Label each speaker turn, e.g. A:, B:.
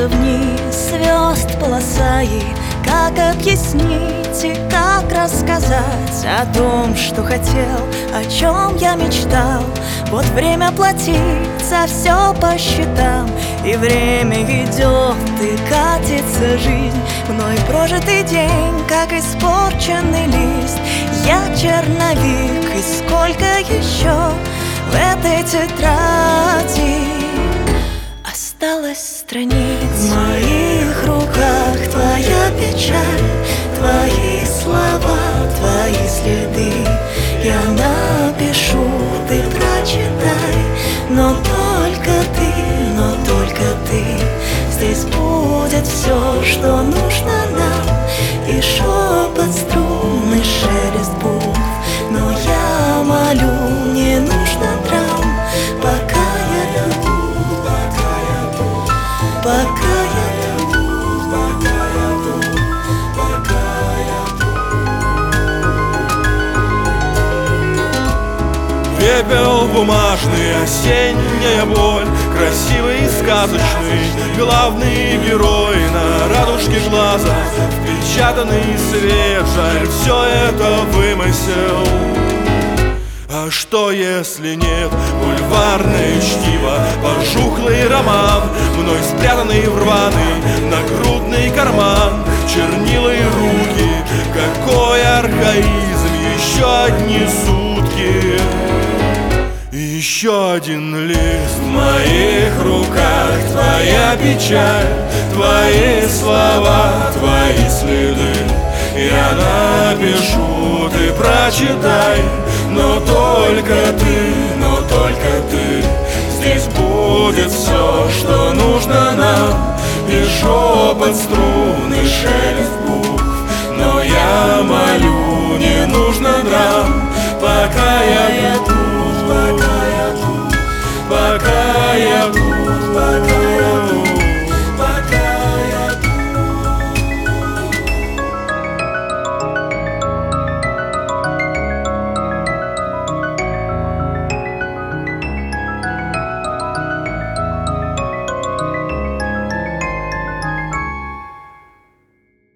A: спуститься вниз звезд полоса, и как объяснить и как рассказать о том, что хотел, о чем я мечтал. Вот время платить за все по счетам, и время идет, и катится жизнь. Мной прожитый день, как испорченный лист. Я черновик, и сколько еще в этой тетради осталось страниц. В моих руках твоя печаль, твои слова, твои следы. Я напишу, ты прочитай, но только ты. Здесь будет все, что нужно нам, и шепот струн, и шелест букв. Но я молю, не нужно драм, пока я тут, пока я тут, пока я тут.
B: Пепел бумажный, осенняя боль, красивый и сказочный, главный герой на радужке глаза, впечатанный свет, жаль, все это вымысел. А что если нет? Бульварное чтиво, пожухлый роман, мной спрятанный в рваный нагрудный карман, чернила и руки, какой архаизм, еще одни сутки. Еще один лист. В моих руках твоя печаль, твои слова, твои следы. Я напишу, ты прочитай, но только ты. Здесь будет все, что нужно нам, и шепот струн, и шелест букв. Но я молю, не нужно драм, пока я